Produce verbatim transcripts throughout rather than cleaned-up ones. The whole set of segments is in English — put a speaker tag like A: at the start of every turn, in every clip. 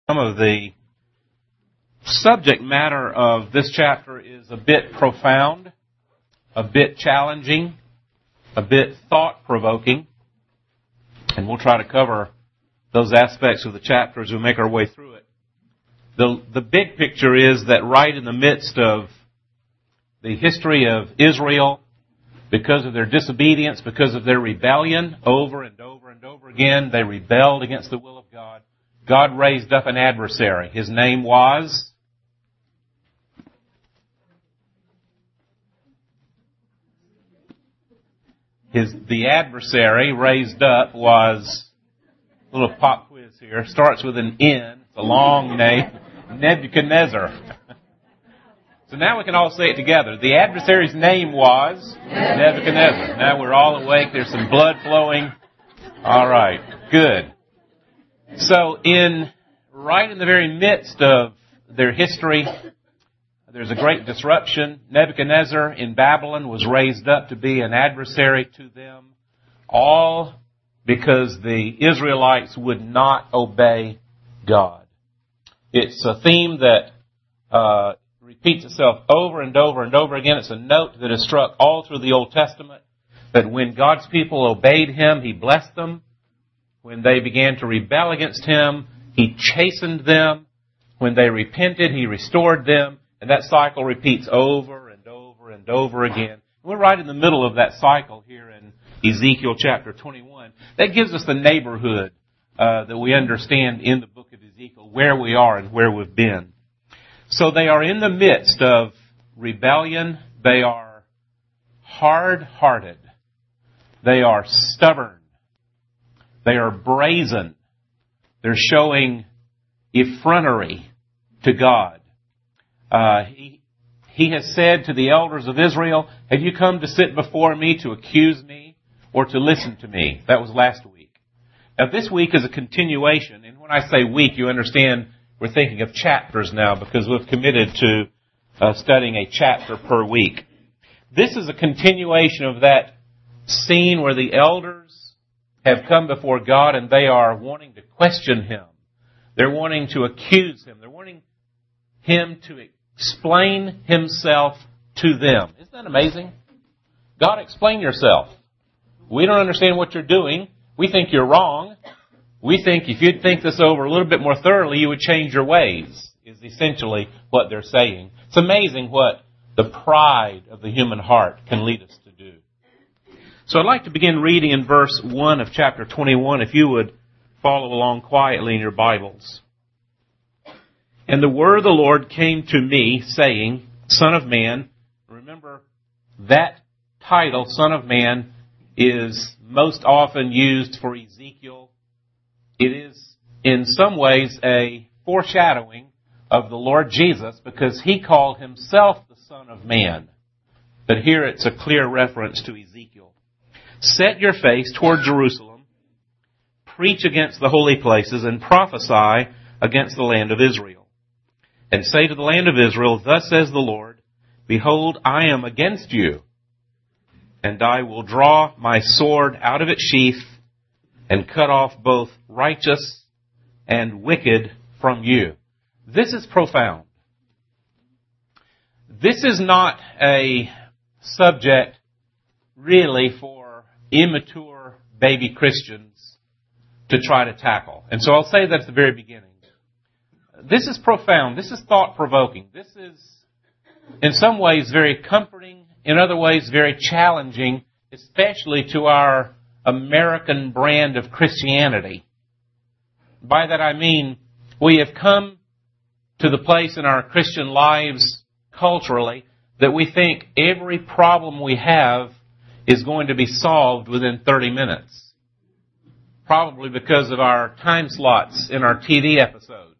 A: Some of the subject matter of this chapter is a bit profound, a bit challenging, a bit thought-provoking, and we'll try to cover those aspects of the chapter as we make our way through it. The, the big picture is that right in the midst of the history of Israel, because of their disobedience, because of their rebellion, over and over and over again, they rebelled against the will of God. God raised up an adversary. His name was His the adversary raised up was a little pop quiz here. Starts with an N. It's a long name. Nebuchadnezzar. So now we can all say it together. The adversary's name was Nebuchadnezzar. Now we're all awake. There's some blood flowing. All right. Good. So in, right in the very midst of their history, there's a great disruption. Nebuchadnezzar in Babylon was raised up to be an adversary to them, all because the Israelites would not obey God. It's a theme that uh, repeats itself over and over and over again. It's a note that is struck all through the Old Testament, that when God's people obeyed Him, He blessed them. When they began to rebel against Him, He chastened them. When they repented, He restored them. And that cycle repeats over and over and over again. We're right in the middle of that cycle here in Ezekiel chapter twenty-one. That gives us the neighborhood uh, that we understand in the book of Ezekiel, where we are and where we've been. So they are in the midst of rebellion. They are hard-hearted. They are stubborn. They are brazen. They're showing effrontery to God. Uh, he, he has said to the elders of Israel, have you come to sit before me to accuse me or to listen to me? That was last week. Now this week is a continuation, and when I say week, you understand we're thinking of chapters now because we've committed to uh, studying a chapter per week. This is a continuation of that scene where the elders have come before God and they are wanting to question Him. They're wanting to accuse Him. They're wanting Him to explain Himself to them. Isn't that amazing? God, explain yourself. We don't understand what you're doing. We think you're wrong. We think if you'd think this over a little bit more thoroughly, you would change your ways, is essentially what they're saying. It's amazing what the pride of the human heart can lead us to do. So I'd like to begin reading in verse one of chapter twenty-one, if you would follow along quietly in your Bibles. And the word of the Lord came to me, saying, Son of man. Remember, that title, Son of Man, is most often used for Ezekiel. It is, in some ways, a foreshadowing of the Lord Jesus, because He called Himself the Son of Man. But here it's a clear reference to Ezekiel. Set your face toward Jerusalem, preach against the holy places, and prophesy against the land of Israel. And say to the land of Israel, Thus says the Lord, Behold, I am against you, and I will draw my sword out of its sheath, and cut off both righteous and wicked from you. This is profound. This is not a subject really for immature baby Christians to try to tackle. And so I'll say that at the very beginning. This is profound. This is thought-provoking. This is, in some ways, very comforting. In other ways, very challenging, especially to our American brand of Christianity. By that I mean, we have come to the place in our Christian lives culturally that we think every problem we have is going to be solved within thirty minutes. Probably because of our time slots in our T V episodes.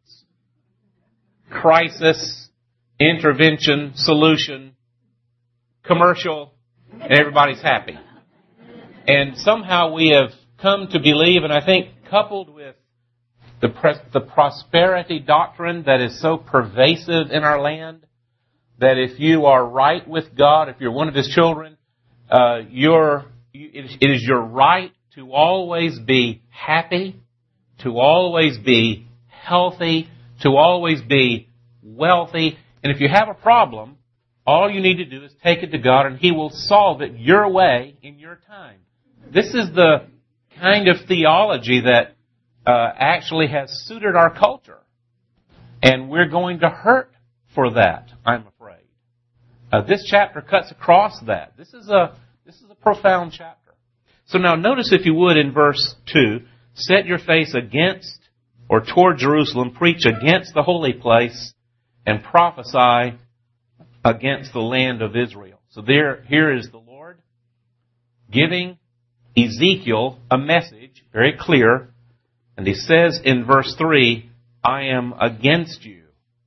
A: Crisis, intervention, solution, commercial, and everybody's happy. And somehow we have come to believe, and I think coupled with the, pres- the prosperity doctrine that is so pervasive in our land, that if you are right with God, if you're one of His children, uh, you're, it is your right to always be happy, to always be healthy, to always be wealthy. And if you have a problem, all you need to do is take it to God and He will solve it your way in your time. This is the kind of theology that uh, actually has suited our culture. And we're going to hurt for that, I'm afraid. Uh, this chapter cuts across that. This is a this is a profound chapter. So now notice, if you would, in verse two, set your face against or toward Jerusalem, preach against the holy place, and prophesy against the land of Israel. So there, here is the Lord giving Ezekiel a message, very clear, and He says in verse three, I am against you.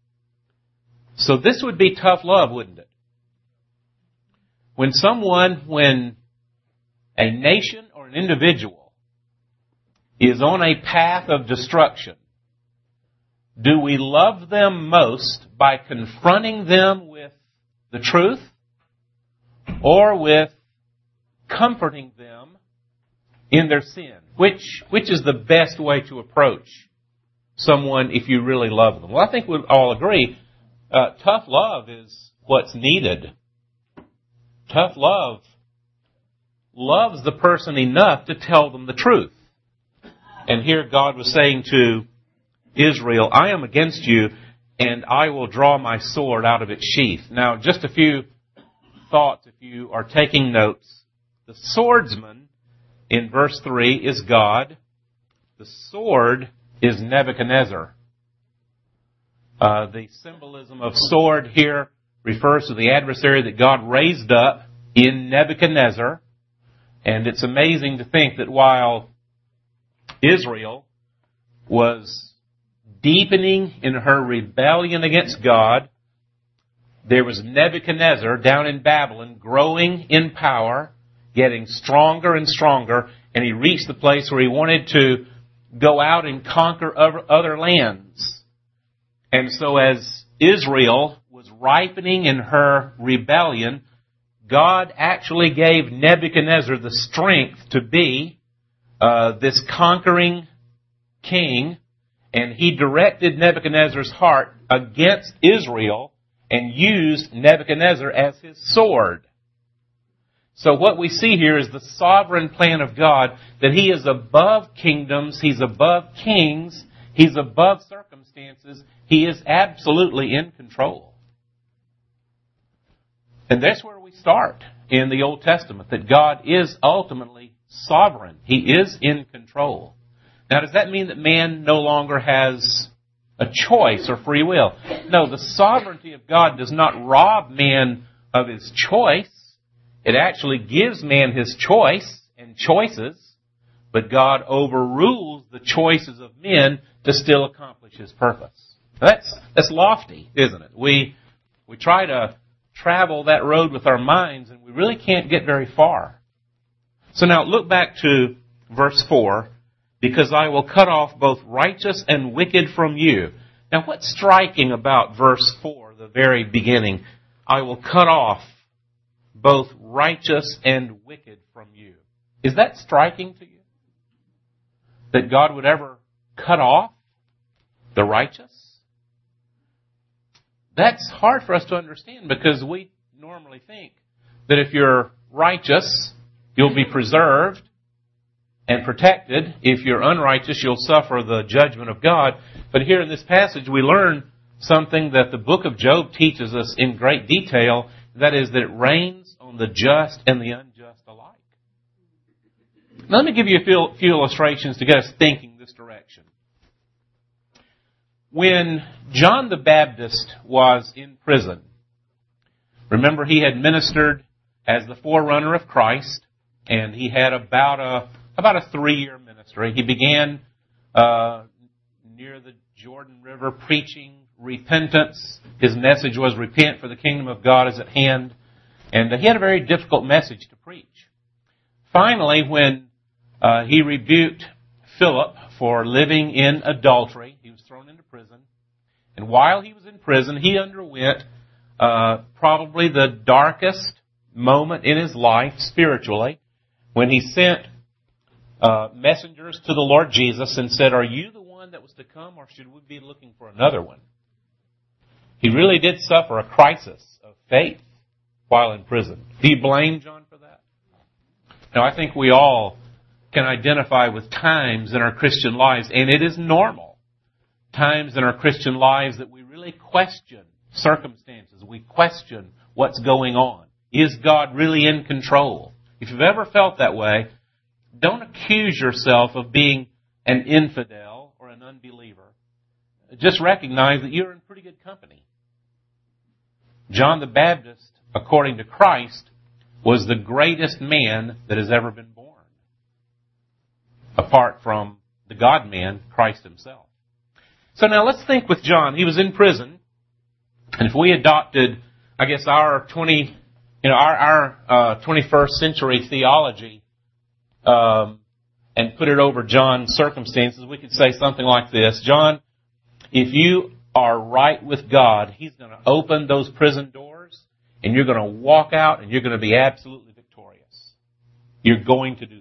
A: So this would be tough love, wouldn't it? When someone, when a nation or an individual is on a path of destruction, do we love them most by confronting them with the truth, or with comforting them in their sin? Which, which is the best way to approach someone if you really love them? Well, I think we'll all agree, uh, tough love is what's needed. Tough love loves the person enough to tell them the truth. And here God was saying to Israel, I am against you, and I will draw my sword out of its sheath. Now, just a few thoughts if you are taking notes. The swordsman in verse three is God. The sword is Nebuchadnezzar. Uh, the symbolism of sword here refers to the adversary that God raised up in Nebuchadnezzar. And it's amazing to think that while Israel was deepening in her rebellion against God, there was Nebuchadnezzar down in Babylon growing in power, getting stronger and stronger, and he reached the place where he wanted to go out and conquer other lands. And so as Israel was ripening in her rebellion, God actually gave Nebuchadnezzar the strength to be uh, this conquering king, and he directed Nebuchadnezzar's heart against Israel and used Nebuchadnezzar as his sword. So what we see here is the sovereign plan of God, that He is above kingdoms, He's above kings, He's above circumstances. He is absolutely in control. And that's where we start in the Old Testament, that God is ultimately sovereign. He is in control. Now, does that mean that man no longer has a choice or free will? No, the sovereignty of God does not rob man of his choice. It actually gives man his choice and choices, but God overrules the choices of men to still accomplish His purpose. Now that's that's lofty, isn't it? We we try to travel that road with our minds, and we really can't get very far. So now look back to verse four. Because I will cut off both righteous and wicked from you. Now what's striking about verse four, the very beginning? I will cut off both righteous and wicked from you. Is that striking to you? That God would ever cut off the righteous? That's hard for us to understand, because we normally think that if you're righteous, you'll be preserved and protected. If you're unrighteous, you'll suffer the judgment of God. But here in this passage, we learn something that the book of Job teaches us in great detail. That is, that it rains on the just and the unjust alike. Now, let me give you a few, few illustrations to get us thinking this direction. When John the Baptist was in prison, remember he had ministered as the forerunner of Christ, and he had about a About a three-year ministry. He began uh, near the Jordan River preaching repentance. His message was, repent, for the kingdom of God is at hand. And uh, he had a very difficult message to preach. Finally, when uh, he rebuked Philip for living in adultery, he was thrown into prison. And while he was in prison, he underwent uh, probably the darkest moment in his life spiritually, when he sent Uh, messengers to the Lord Jesus and said, are you the one that was to come, or should we be looking for another one? He really did suffer a crisis of faith while in prison. Do you blame John for that? Now, I think we all can identify with times in our Christian lives, and it is normal, times in our Christian lives that we really question circumstances. We question what's going on. Is God really in control? If you've ever felt that way, don't accuse yourself of being an infidel or an unbeliever. Just recognize that you're in pretty good company. John the Baptist, according to Christ, was the greatest man that has ever been born, apart from the God-man, Christ himself. So now let's think with John. He was in prison, and if we adopted, I guess, our twenty, you know, our, our uh, twenty-first century theology um, and put it over John's circumstances, we could say something like this: John, if you are right with God, He's going to open those prison doors, and you're going to walk out, and you're going to be absolutely victorious. You're going to do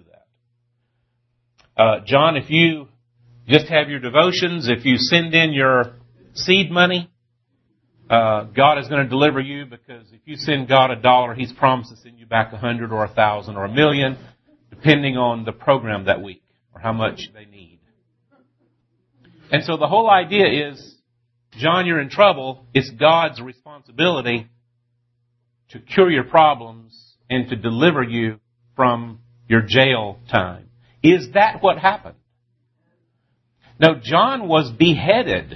A: that. Uh, John, if you just have your devotions, if you send in your seed money, uh, God is going to deliver you, because if you send God a dollar, He's promised to send you back a hundred or a thousand or a million, depending on the program that week or how much they need. And so the whole idea is, John, you're in trouble. It's God's responsibility to cure your problems and to deliver you from your jail time. Is that what happened? No, John was beheaded.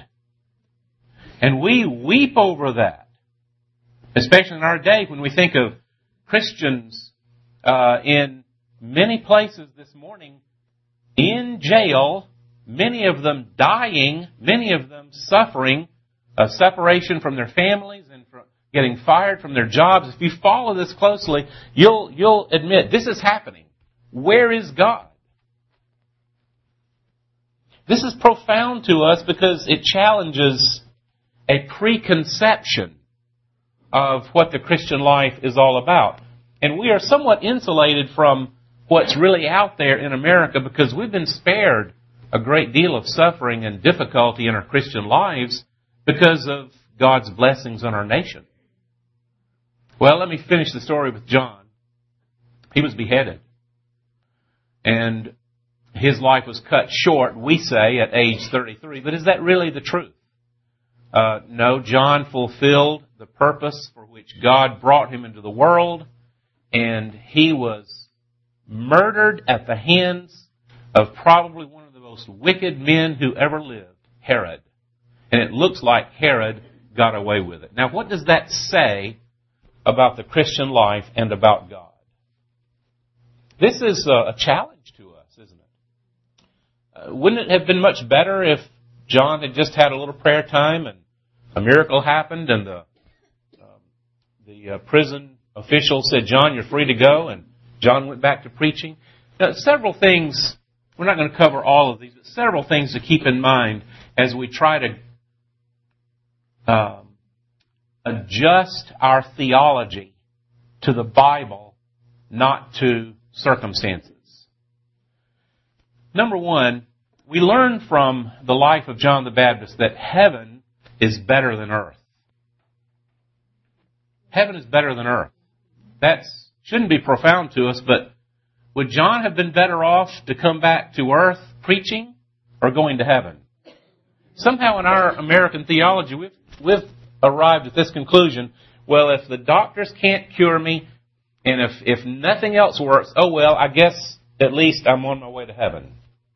A: And we weep over that. Especially in our day when we think of Christians uh, in many places this morning in jail, many of them dying, many of them suffering a separation from their families and from getting fired from their jobs. If you follow this closely, you'll you'll admit this is happening. Where is God? This is profound to us because it challenges a preconception of what the Christian life is all about. And we are somewhat insulated from what's really out there in America because we've been spared a great deal of suffering and difficulty in our Christian lives because of God's blessings on our nation. Well, let me finish the story with John. He was beheaded. And his life was cut short, we say, at age thirty-three. But is that really the truth? Uh, no, John fulfilled the purpose for which God brought him into the world. And he was murdered at the hands of probably one of the most wicked men who ever lived, Herod. And it looks like Herod got away with it. Now, what does that say about the Christian life and about God? This is a challenge to us, isn't it? Uh, wouldn't it have been much better if John had just had a little prayer time and a miracle happened and the um, the uh, prison official said, John, you're free to go, and John went back to preaching? Now, several things, we're not going to cover all of these, but several things to keep in mind as we try to um, adjust our theology to the Bible, not to circumstances. Number one, we learn from the life of John the Baptist that heaven is better than earth. Heaven is better than earth. That shouldn't be profound to us, but would John have been better off to come back to earth preaching or going to heaven? Somehow in our American theology, we've, we've arrived at this conclusion, well, if the doctors can't cure me, and if, if nothing else works, oh well, I guess at least I'm on my way to heaven.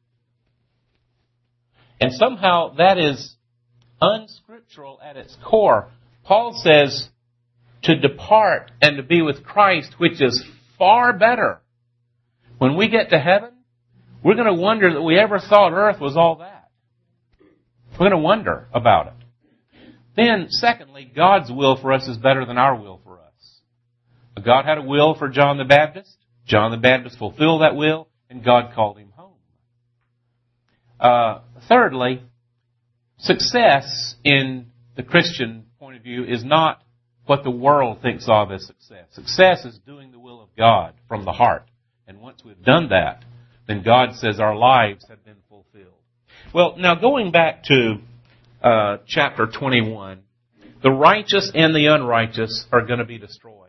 A: And somehow that is unscriptural at its core. Paul says to depart and to be with Christ, which is far better. When we get to heaven, we're going to wonder that we ever thought earth was all that. We're going to wonder about it. Then, secondly, God's will for us is better than our will for us. God had a will for John the Baptist. John the Baptist fulfilled that will, and God called him home. Uh, thirdly, success in the Christian point of view is not what the world thinks of as success. Success is doing the will of God from the heart. And once we've done that, then God says our lives have been fulfilled. Well, now going back to uh, chapter twenty-one, the righteous and the unrighteous are going to be destroyed.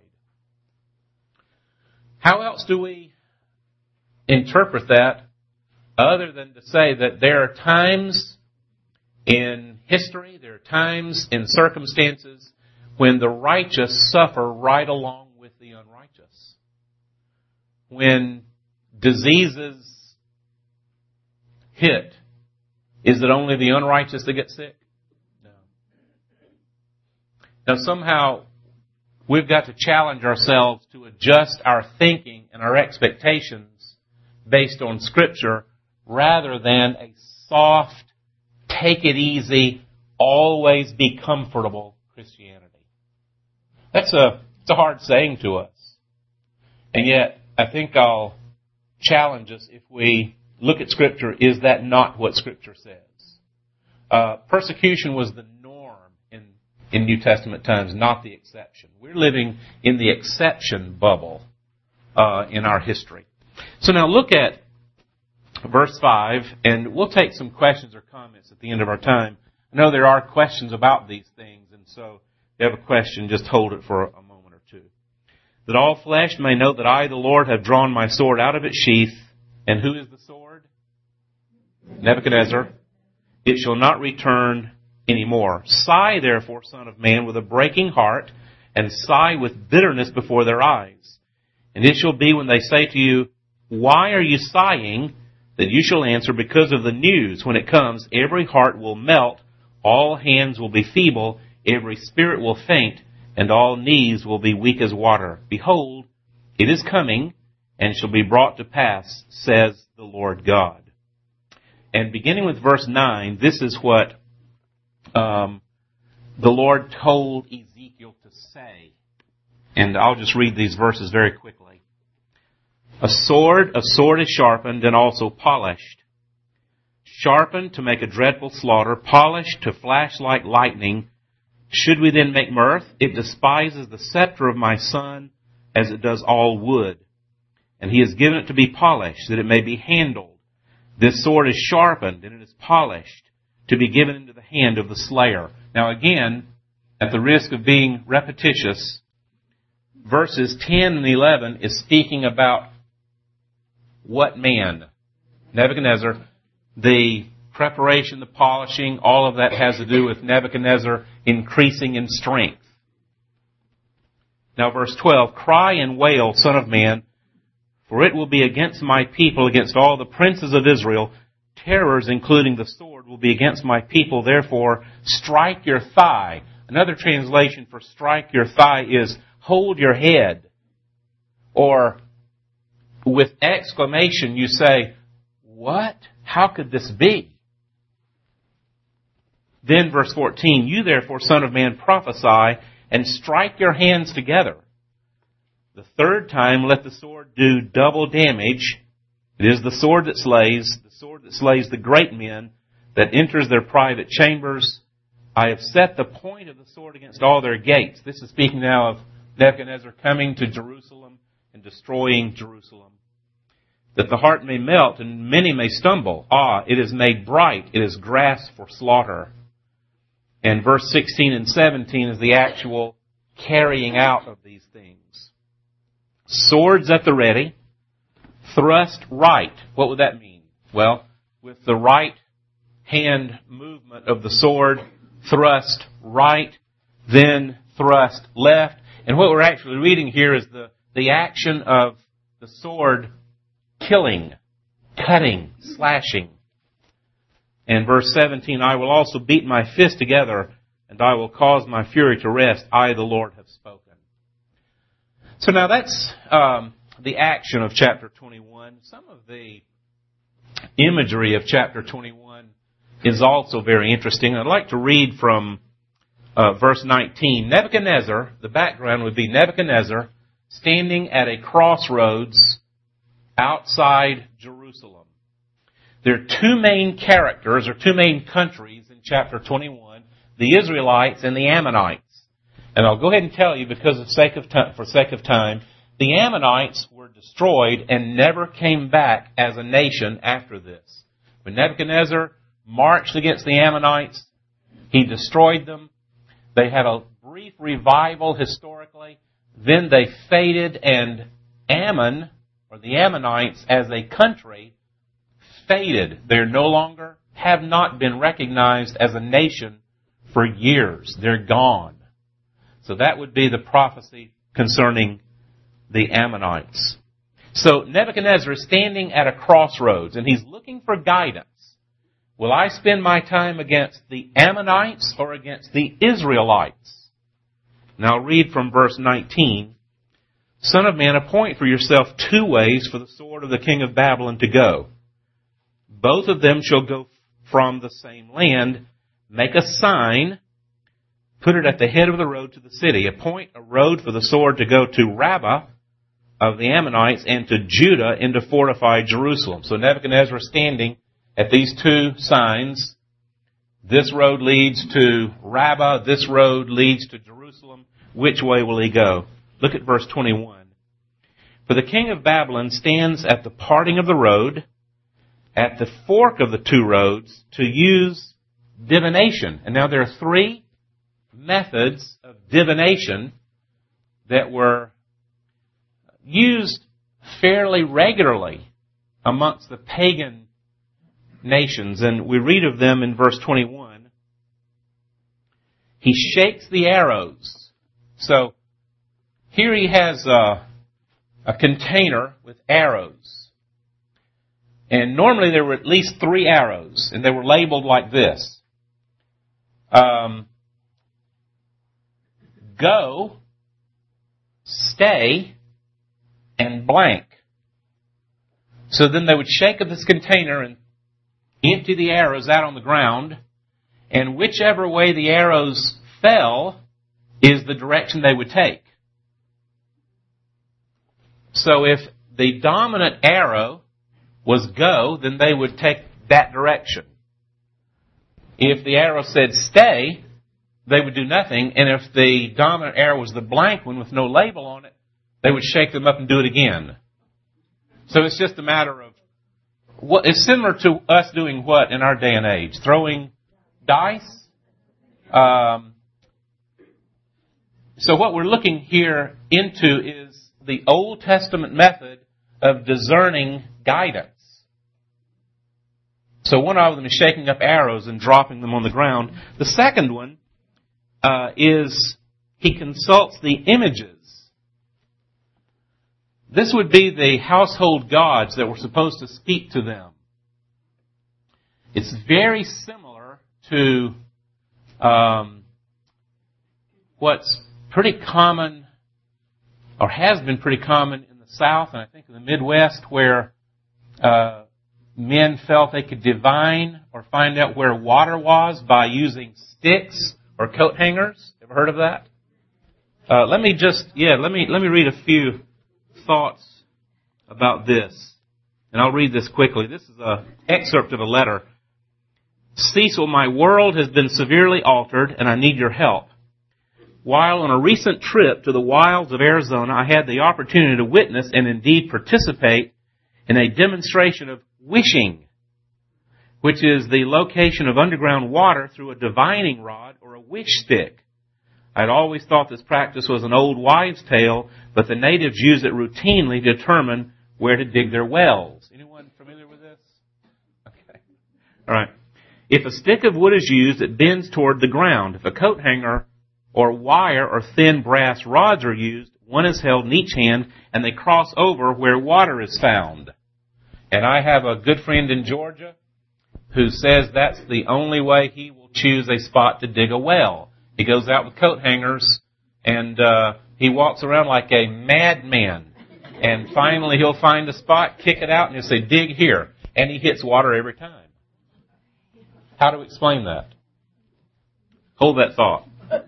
A: How else do we interpret that other than to say that there are times in history, there are times in circumstances when the righteous suffer right along with the unrighteous? When diseases hit, is it only the unrighteous that get sick? No. Now somehow we've got to challenge ourselves to adjust our thinking and our expectations based on Scripture rather than a soft, take it easy, always be comfortable Christianity. That's a, it's a hard saying to us. And yet, I think I'll challenge us if we look at Scripture, is that not what Scripture says? Uh, persecution was the norm in, in New Testament times, not the exception. We're living in the exception bubble uh, in our history. So now look at verse five, and we'll take some questions or comments at the end of our time. I know there are questions about these things, and so if you have a question, just hold it for a moment or two. That all flesh may know that I, the Lord, have drawn my sword out of its sheath. And who is the sword? Nebuchadnezzar. It shall not return any more. Sigh, therefore, Son of Man, with a breaking heart, and sigh with bitterness before their eyes. And it shall be when they say to you, why are you sighing? That you shall answer, because of the news. When it comes, every heart will melt, all hands will be feeble, every spirit will faint, and all knees will be weak as water. Behold, it is coming, and shall be brought to pass, says the Lord God. And beginning with verse nine, this is what um, the Lord told Ezekiel to say. And I'll just read these verses very quickly. A sword, a sword is sharpened and also polished. Sharpened to make a dreadful slaughter, polished to flash like lightning. Should we then make mirth? It despises the scepter of my son as it does all wood. And he has given it to be polished, that it may be handled. This sword is sharpened, and it is polished, to be given into the hand of the slayer. Now again, at the risk of being repetitious, verses ten and eleven is speaking about what man? Nebuchadnezzar. The preparation, the polishing, all of that has to do with Nebuchadnezzar increasing in strength. Now verse twelve, cry and wail, Son of Man, for it will be against my people, against all the princes of Israel. Terrors, including the sword, will be against my people. Therefore, strike your thigh. Another translation for strike your thigh is hold your head. Or with exclamation, you say, what? How could this be? Then verse fourteen, you therefore, Son of Man, prophesy and strike your hands together. The third time, let the sword do double damage. It is the sword that slays, the sword that slays the great men, that enters their private chambers. I have set the point of the sword against all their gates. This is speaking now of Nebuchadnezzar coming to Jerusalem and destroying Jerusalem. That the heart may melt and many may stumble. Ah, it is made bright. It is grass for slaughter. And verse sixteen and seventeen is the actual carrying out of these things. Swords at the ready, thrust right. What would that mean? Well, with the right hand movement of the sword, thrust right, then thrust left. And what we're actually reading here is the, the action of the sword killing, cutting, slashing. And verse seventeen, I will also beat my fist together, and I will cause my fury to rest. I, the Lord, have spoken. So now that's um, the action of chapter twenty-one. Some of the imagery of chapter twenty-one is also very interesting. I'd like to read from uh, verse nineteen. Nebuchadnezzar, the background would be Nebuchadnezzar standing at a crossroads outside Jerusalem. There are two main characters, or two main countries in chapter twenty-one, the Israelites and the Ammonites. And I'll go ahead and tell you, because of sake of time, for sake of time, the Ammonites were destroyed and never came back as a nation after this. When Nebuchadnezzar marched against the Ammonites. He destroyed them. They had a brief revival historically. Then they faded, and Ammon, or the Ammonites as a country, faded. They're no longer, have not been recognized as a nation for years. They're gone. So that would be the prophecy concerning the Ammonites. So Nebuchadnezzar is standing at a crossroads, and he's looking for guidance. Will I spend my time against the Ammonites or against the Israelites? Now I'll read from verse nineteen. Son of man, appoint for yourself two ways for the sword of the king of Babylon to go. Both of them shall go from the same land. Make a sign, put it at the head of the road to the city. Appoint a road for the sword to go to Rabbah of the Ammonites and to Judah into fortified Jerusalem. So Nebuchadnezzar is standing at these two signs. This road leads to Rabbah. This road leads to Jerusalem. Which way will he go? Look at verse twenty-one. For the king of Babylon stands at the parting of the road, at the fork of the two roads, to use divination. And now there are three methods of divination that were used fairly regularly amongst the pagan nations. And we read of them in verse twenty-one. He shakes the arrows. So here he has a, a container with arrows. And normally there were at least three arrows, and they were labeled like this. Um, go, stay, and blank. So then they would shake up this container and empty the arrows out on the ground, and whichever way the arrows fell is the direction they would take. So if the dominant arrow was go, then they would take that direction. If the arrow said stay, they would do nothing. And if the dominant arrow was the blank one with no label on it, they would shake them up and do it again. So it's just a matter of what it's similar to us doing what in our day and age? Throwing dice. Um, so what we're looking here into is the Old Testament method of discerning guidance. So one of them is shaking up arrows and dropping them on the ground. The second one uh, is he consults the images. This would be the household gods that were supposed to speak to them. It's very similar to um, what's pretty common, or has been pretty common in the South, and I think in the Midwest, where uh, men felt they could divine or find out where water was by using sticks or coat hangers. Ever heard of that? Uh, let me just, yeah, let me let me read a few thoughts about this, and I'll read this quickly. This is an excerpt of a letter. Cecil, my world has been severely altered, and I need your help. While on a recent trip to the wilds of Arizona, I had the opportunity to witness and indeed participate in a demonstration of wishing, which is the location of underground water through a divining rod or a wish stick. I'd always thought this practice was an old wives' tale, but the natives use it routinely to determine where to dig their wells. Anyone familiar with this? Okay. All right. If a stick of wood is used, it bends toward the ground. If a coat hanger or wire or thin brass rods are used, one is held in each hand, and they cross over where water is found. And I have a good friend in Georgia who says that's the only way he will choose a spot to dig a well. He goes out with coat hangers, and uh, he walks around like a madman. And finally he'll find a spot, kick it out, and he'll say, dig here. And he hits water every time. How to explain that? Hold that thought.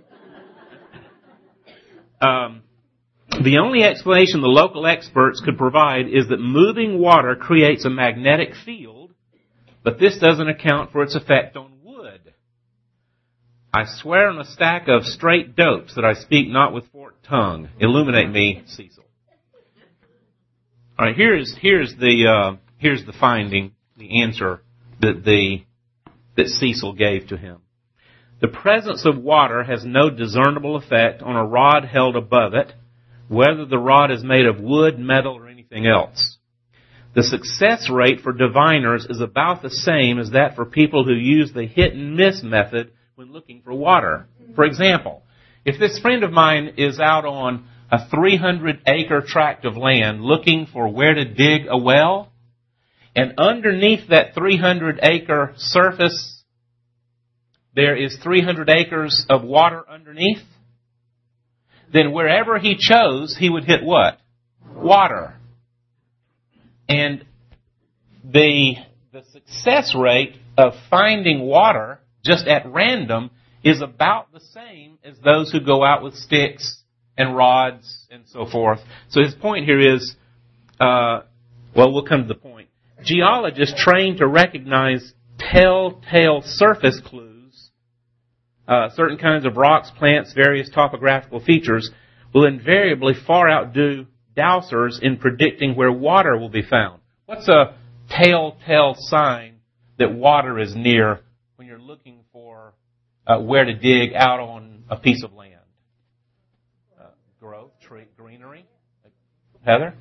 A: Um, the only explanation the local experts could provide is that moving water creates a magnetic field, but this doesn't account for its effect on wood. I swear on a stack of straight dopes that I speak not with forked tongue. Illuminate me, Cecil. All right, here's here's the uh, here's the finding, the answer that the that Cecil gave to him. The presence of water has no discernible effect on a rod held above it, whether the rod is made of wood, metal, or anything else. The success rate for diviners is about the same as that for people who use the hit and miss method when looking for water. For example, if this friend of mine is out on a three hundred acre tract of land looking for where to dig a well, and underneath that three hundred acre surface, there is three hundred acres of water underneath, then wherever he chose, he would hit what? Water. And the, the success rate of finding water just at random is about the same as those who go out with sticks and rods and so forth. So his point here is, uh, well, we'll come to the point. Geologists trained to recognize telltale surface clues, uh, certain kinds of rocks, plants, various topographical features, will invariably far outdo dowsers in predicting where water will be found. What's a telltale sign that water is near when you're looking for uh, where to dig out on a piece of land? Uh, growth, tree, greenery. Heather?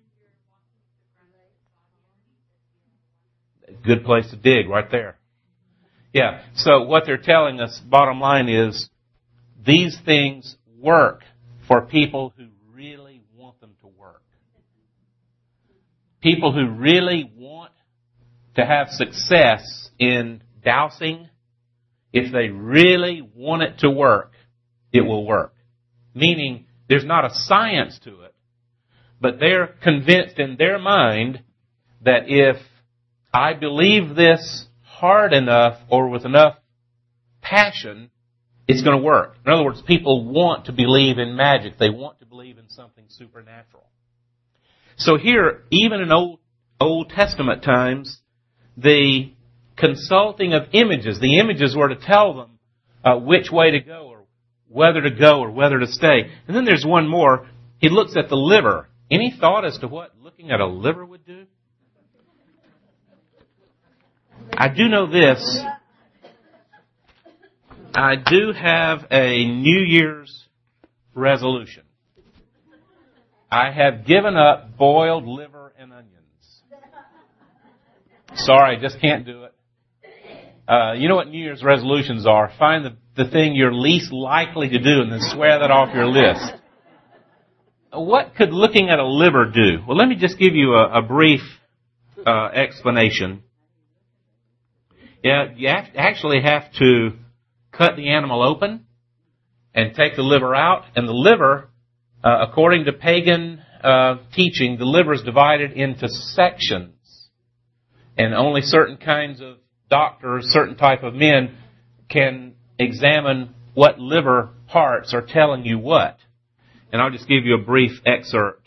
A: Good place to dig, right there. Yeah, so what they're telling us, bottom line is, these things work for people who really want them to work. People who really want to have success in dowsing, if they really want it to work, it will work. Meaning, there's not a science to it, but they're convinced in their mind that if I believe this hard enough or with enough passion, it's going to work. In other words, people want to believe in magic. They want to believe in something supernatural. So here, even in Old, Old Testament times, the consulting of images, the images were to tell them uh, which way to go or whether to go or whether to stay. And then there's one more. He looks at the liver. Any thought as to what looking at a liver would do? I do know this. I do have a New Year's resolution. I have given up boiled liver and onions. Sorry, I just can't do it. Uh, you know what New Year's resolutions are? Find the, the thing you're least likely to do and then swear that off your list. What could looking at a liver do? Well, let me just give you a, a brief uh, explanation. Yeah, you have, actually have to cut the animal open and take the liver out. And the liver, uh, according to pagan uh, teaching, the liver is divided into sections. And only certain kinds of doctors, certain type of men can examine what liver parts are telling you what. And I'll just give you a brief excerpt.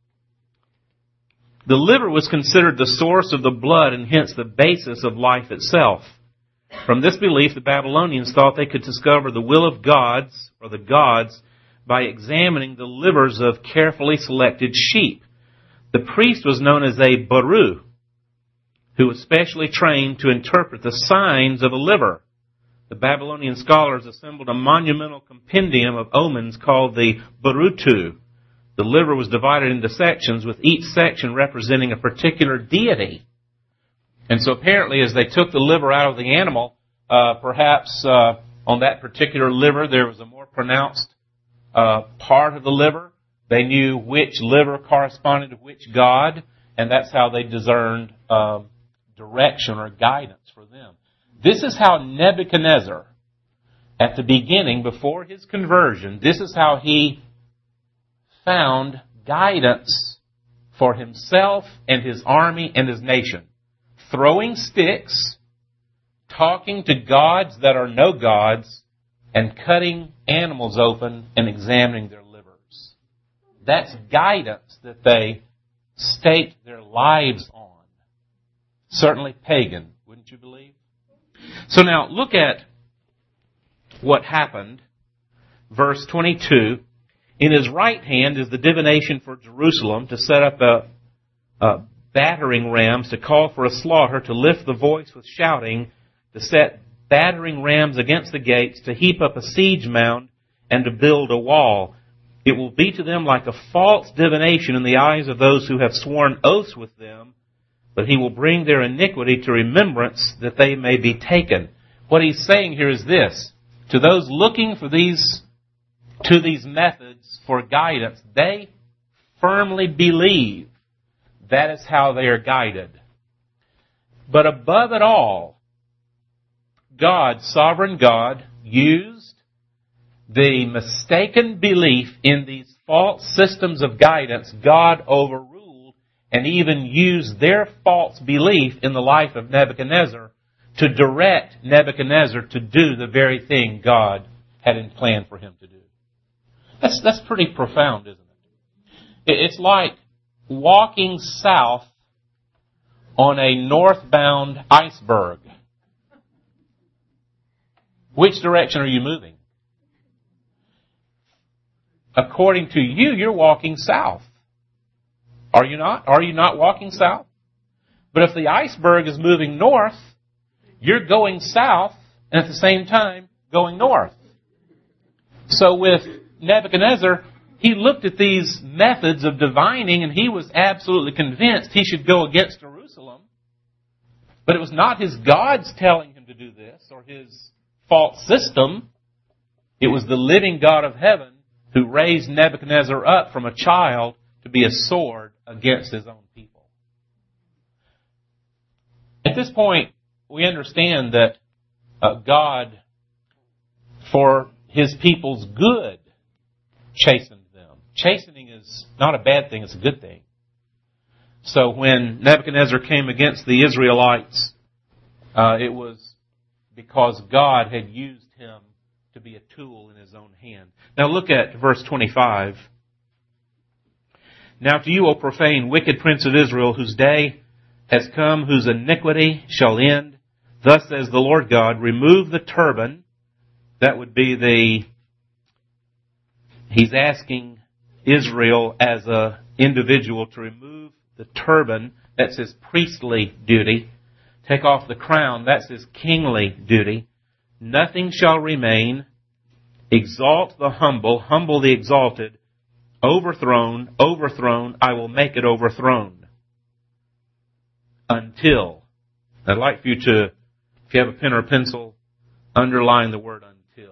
A: The liver was considered the source of the blood and hence the basis of life itself. From this belief, the Babylonians thought they could discover the will of gods, or the gods, by examining the livers of carefully selected sheep. The priest was known as a baru, who was specially trained to interpret the signs of a liver. The Babylonian scholars assembled a monumental compendium of omens called the Barutu. The liver was divided into sections, with each section representing a particular deity. And so apparently as they took the liver out of the animal, uh, perhaps uh, on that particular liver there was a more pronounced uh, part of the liver. They knew which liver corresponded to which god, and that's how they discerned uh, direction or guidance for them. This is how Nebuchadnezzar, at the beginning, before his conversion, this is how he found guidance for himself and his army and his nation. Throwing sticks, talking to gods that are no gods, and cutting animals open and examining their livers. That's guidance that they stake their lives on. Certainly pagan, wouldn't you believe? So now, look at what happened. Verse twenty-two. In his right hand is the divination for Jerusalem, to set up a, a battering rams, to call for a slaughter, to lift the voice with shouting, to set battering rams against the gates, to heap up a siege mound, and to build a wall. It will be to them like a false divination in the eyes of those who have sworn oaths with them, but he will bring their iniquity to remembrance that they may be taken. What he's saying here is this: to those looking for these, to these methods for guidance, they firmly believe that is how they are guided. But above it all, God, sovereign God, used the mistaken belief in these false systems of guidance. God overruled and even used their false belief in the life of Nebuchadnezzar to direct Nebuchadnezzar to do the very thing God had in plan for him to do. That's, that's pretty profound, isn't it? It's like walking south on a northbound iceberg. Which direction are you moving? According to you, you're walking south. Are you not? Are you not walking south? But if the iceberg is moving north, you're going south and at the same time going north. So with Nebuchadnezzar, he looked at these methods of divining and he was absolutely convinced he should go against Jerusalem. But it was not his gods telling him to do this or his false system. It was the living God of heaven who raised Nebuchadnezzar up from a child to be a sword against his own people. At this point, we understand that uh, God, for his people's good, chastened them. Chastening is not a bad thing, it's a good thing. So when Nebuchadnezzar came against the Israelites, uh, it was because God had used him to be a tool in his own hand. Now look at verse twenty-five. Now to you, O profane, wicked prince of Israel, whose day has come, whose iniquity shall end, thus says the Lord God, remove the turban. That would be the, he's asking Israel as an individual to remove the turban. That's his priestly duty. Take off the crown. That's his kingly duty. Nothing shall remain. Exalt the humble, humble the exalted. Overthrown, overthrown, I will make it overthrown. Until. I'd like for you to, if you have a pen or a pencil, underline the word until.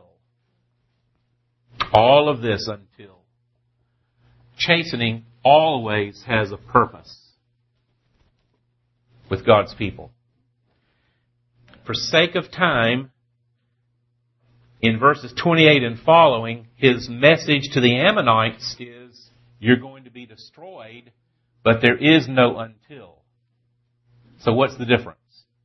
A: All of this until. Chastening always has a purpose with God's people. For sake of time, in verses twenty-eight and following, his message to the Ammonites is, you're going to be destroyed, but there is no until. So what's the difference?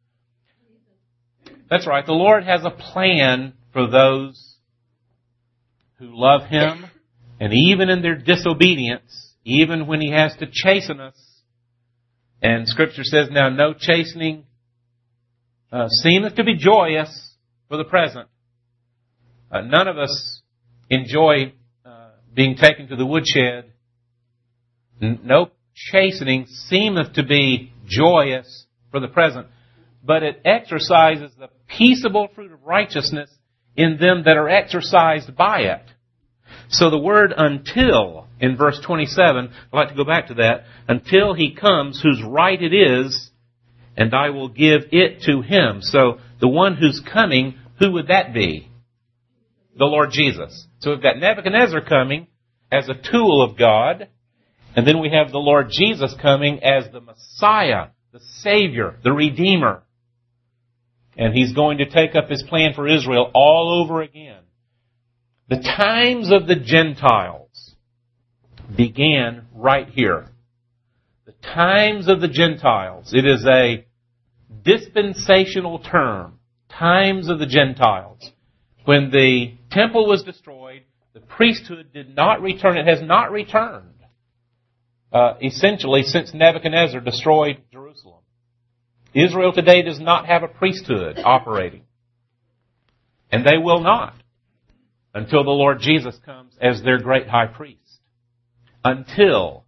A: That's right. The Lord has a plan for those who love him, and even in their disobedience, even when he has to chasten us, and Scripture says, now no chastening uh, seemeth to be joyous for the present. Uh, none of us enjoy uh, being taken to the woodshed. N- no chastening seemeth to be joyous for the present, but it exercises the peaceable fruit of righteousness in them that are exercised by it. So the word until in verse twenty-seven, I'd like to go back to that, until he comes whose right it is, and I will give it to him. So the one who's coming, who would that be? The Lord Jesus. So we've got Nebuchadnezzar coming as a tool of God, and then we have the Lord Jesus coming as the Messiah, the Savior, the Redeemer. And he's going to take up his plan for Israel all over again. The times of the Gentiles began right here. The times of the Gentiles. It is a dispensational term. Times of the Gentiles. When the temple was destroyed, the priesthood did not return. It has not returned, uh, essentially, since Nebuchadnezzar destroyed Jerusalem. Israel today does not have a priesthood operating. And they will not until the Lord Jesus comes as their great high priest. Until.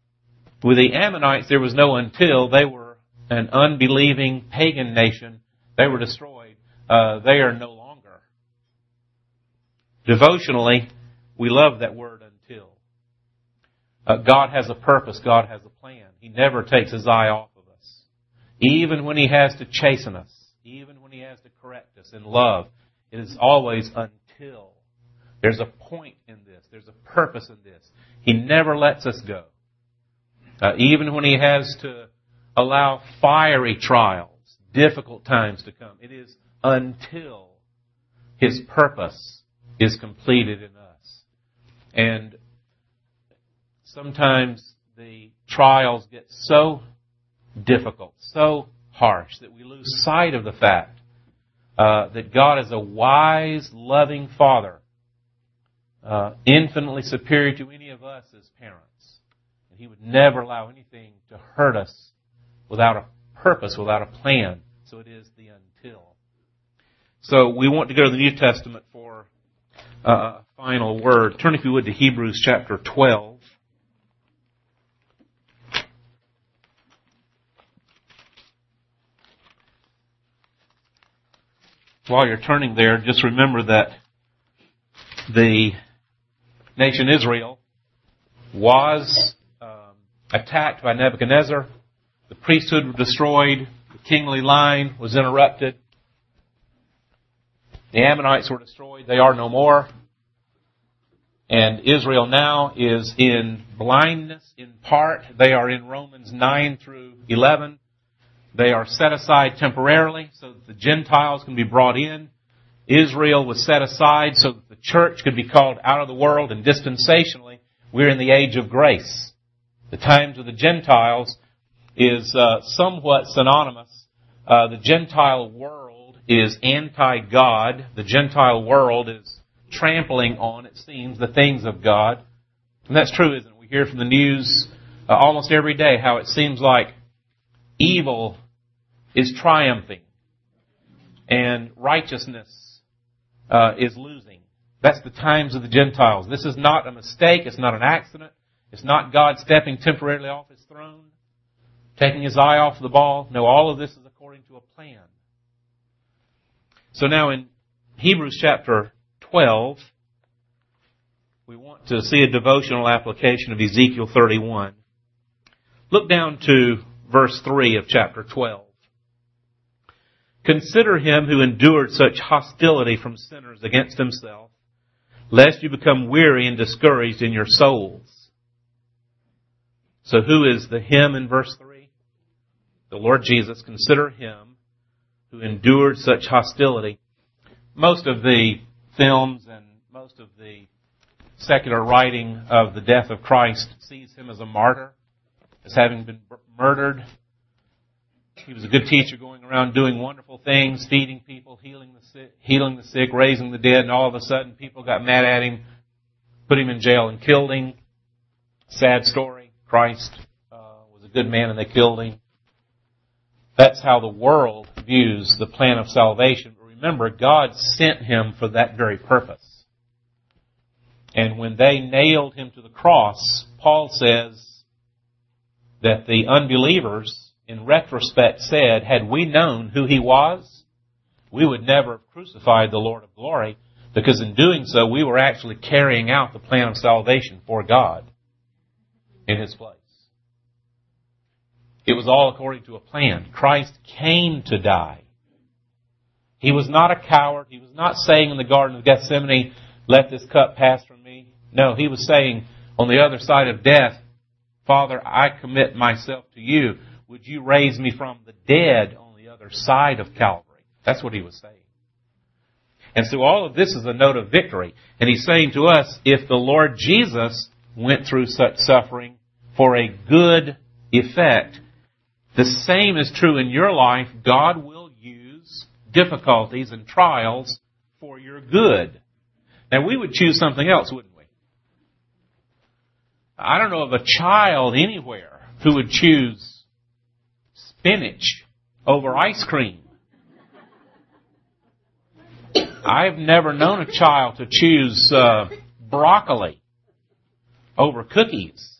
A: With the Ammonites, there was no until. They were an unbelieving pagan nation They were destroyed. Uh, they are no longer. Devotionally, we love that word until. Uh, God has a purpose. God has a plan. He never takes His eye off of us. Even when He has to chasten us, even when He has to correct us in love, it is always until. There's a point in this. There's a purpose in this. He never lets us go. Uh, even when He has to allow fiery trials, difficult times to come, it is until His purpose is completed in us. And sometimes the trials get so difficult, so harsh, that we lose sight of the fact uh, that God is a wise, loving Father, uh, infinitely superior to any of us as parents. And He would never allow anything to hurt us without a purpose, without a plan. So it is the until. So we want to go to the New Testament for uh, a final word. Turn, if you would, to Hebrews chapter twelve. While you're turning there, just remember that the nation Israel was um, attacked by Nebuchadnezzar. The priesthood was destroyed. The kingly line was interrupted. The Ammonites were destroyed. They are no more. And Israel now is in blindness in part. They are in Romans nine through eleven. They are set aside temporarily so that the Gentiles can be brought in. Israel was set aside so that the church could be called out of the world. And dispensationally, we're in the age of grace. The times of the Gentiles is uh, somewhat synonymous. Uh, the Gentile world is anti-God. The Gentile world is trampling on, it seems, the things of God. And that's true, isn't it? We hear from the news uh, almost every day how it seems like evil is triumphing and righteousness uh, is losing. That's the times of the Gentiles. This is not a mistake. It's not an accident. It's not God stepping temporarily off His throne, taking His eye off the ball. No, all of this is according to a plan. So now in Hebrews chapter twelve, we want to see a devotional application of Ezekiel thirty-one. Look down to verse three of chapter twelve. Consider Him who endured such hostility from sinners against Himself, lest you become weary and discouraged in your souls. So who is the Him in verse three? The Lord Jesus. Consider Him who endured such hostility. Most of the films and most of the secular writing of the death of Christ sees Him as a martyr, as having been murdered. He was a good teacher, going around doing wonderful things, feeding people, healing the sick, healing the sick, raising the dead, and all of a sudden people got mad at Him, put Him in jail and killed Him. Sad story. Christ uh, was a good man and they killed Him. That's how the world views the plan of salvation. But remember, God sent Him for that very purpose. And when they nailed Him to the cross, Paul says that the unbelievers, in retrospect, said, had we known who He was, we would never have crucified the Lord of glory, because in doing so, we were actually carrying out the plan of salvation for God in His place. It was all according to a plan. Christ came to die. He was not a coward. He was not saying in the Garden of Gethsemane, let this cup pass from me. No, He was saying on the other side of death, Father, I commit myself to You. Would You raise me from the dead on the other side of Calvary? That's what He was saying. And so all of this is a note of victory. And He's saying to us, if the Lord Jesus went through such suffering for a good effect, the same is true in your life. God will use difficulties and trials for your good. Now, we would choose something else, wouldn't we? I don't know of a child anywhere who would choose spinach over ice cream. I've never known a child to choose uh, broccoli over cookies.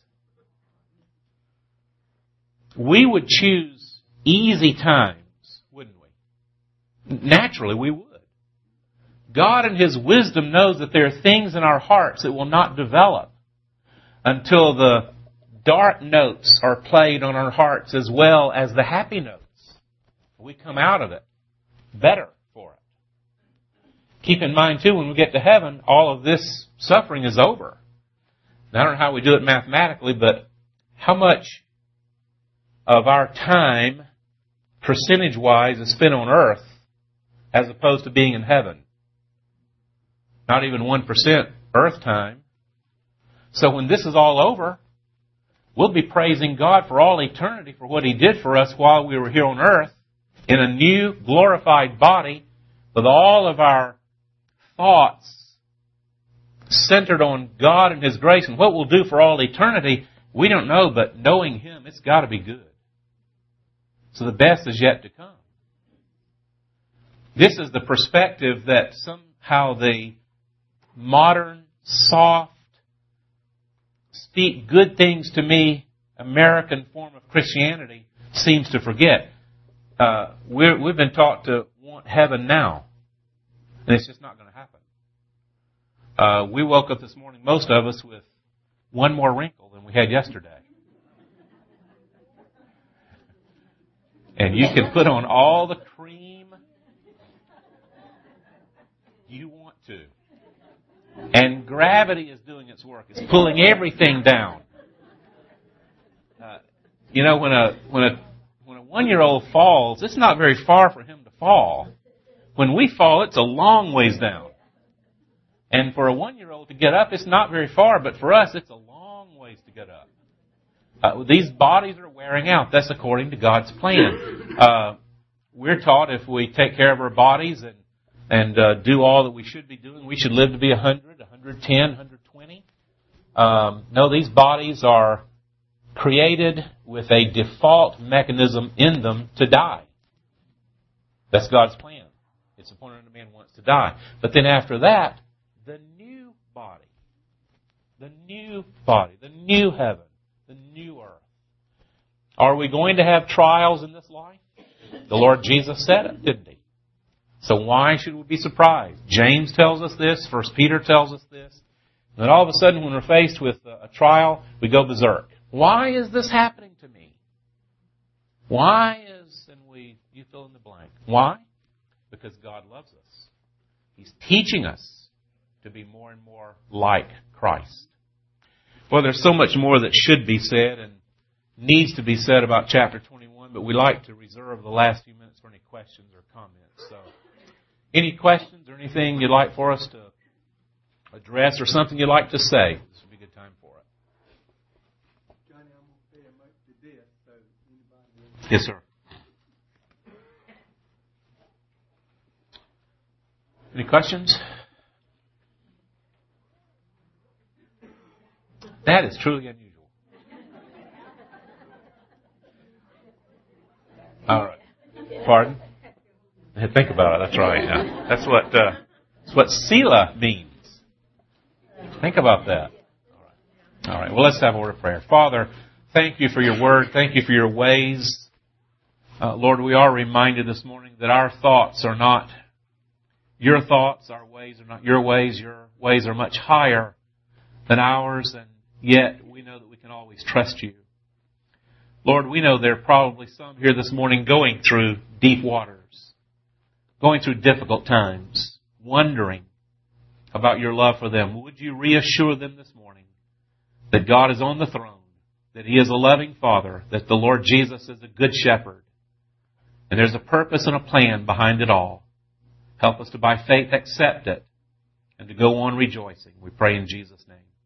A: We would choose easy times, wouldn't we? Naturally, we would. God in His wisdom knows that there are things in our hearts that will not develop until the dark notes are played on our hearts as well as the happy notes. We come out of it better for it. Keep in mind, too, when we get to heaven, all of this suffering is over. Now, I don't know how we do it mathematically, but how much of our time, percentage-wise, is spent on earth as opposed to being in heaven? Not even one percent earth time. So when this is all over, we'll be praising God for all eternity for what He did for us while we were here on earth in a new, glorified body with all of our thoughts centered on God and His grace and what we'll do for all eternity. We don't know, but knowing Him, it's got to be good. So the best is yet to come. This is the perspective that somehow the modern, soft, speak good things to me American form of Christianity seems to forget. Uh, we're, we've been taught to want heaven now. And it's just not going to happen. Uh, we woke up this morning, most of us, with one more wrinkle than we had yesterday. And you can put on all the cream you want to. And gravity is doing its work. It's pulling everything down. Uh, you know, when a when a when a one-year-old falls, it's not very far for him to fall. When we fall, it's a long ways down. And for a one-year-old to get up, it's not very far, but for us, it's a long ways to get up. Uh, these bodies are wearing out. That's according to God's plan. Uh, we're taught if we take care of our bodies and and uh, do all that we should be doing, we should live to be one hundred, one hundred ten, one hundred twenty. Um, no, these bodies are created with a default mechanism in them to die. That's God's plan. It's appointed unto man once to die. But then after that, the new body, the new body, the new heaven, the new earth. Are we going to have trials in this life? The Lord Jesus said it, didn't He? So why should we be surprised? James tells us this. First Peter tells us this. And then all of a sudden, when we're faced with a trial, we go berserk. Why is this happening to me? Why is, and we, you fill in the blank. Why? Because God loves us. He's teaching us to be more and more like Christ. Well, there's so much more that should be said and needs to be said about chapter twenty-one, but we like to reserve the last few minutes for any questions or comments. So, any questions or anything you'd like for us to address or something you'd like to say? This would be a good time for it.
B: Johnny, I'm going to pay him up to this, so anybody...
A: Yes, sir. Any questions? That is truly unusual. All right. Pardon? Think about it. That's right. Yeah. That's what uh, that's what Selah means. Think about that. All right. All right. Well, let's have a word of prayer. Father, thank You for Your word. Thank You for Your ways. Uh, Lord, we are reminded this morning that our thoughts are not Your thoughts. Our ways are not Your ways. Your ways are much higher than ours, and yet we know that we can always trust You. Lord, we know there are probably some here this morning going through deep waters, going through difficult times, wondering about Your love for them. Would You reassure them this morning that God is on the throne, that He is a loving Father, that the Lord Jesus is a good shepherd, and there's a purpose and a plan behind it all. Help us to, by faith, accept it and to go on rejoicing. We pray in Jesus' name.